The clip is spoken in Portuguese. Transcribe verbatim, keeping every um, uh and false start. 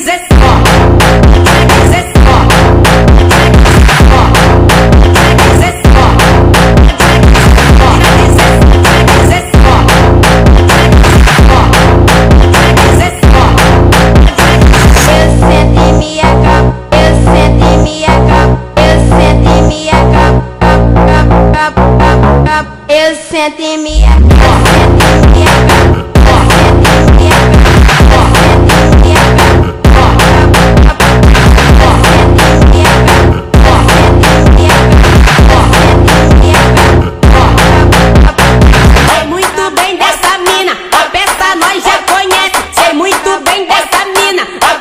dizer só. Vai dizer só. Vai dizer só. Vai dizer só. Vai dizer só. Vai dizer só. Eu sento e me acabo, eu sento e me acabo, eu sento e me acabo, acabo, acabo, acabo. Eu sento e me acabo, eu sento e me acabo, eu sento e me acabo, eu sento e me acabo, acabo, acabo. Eu sento e me acabo, eu sento e me acabo, eu sento e me acabo, acabo. Sei muito bem dessa mina, a peça nós já conhece. Sei muito bem dessa mina, a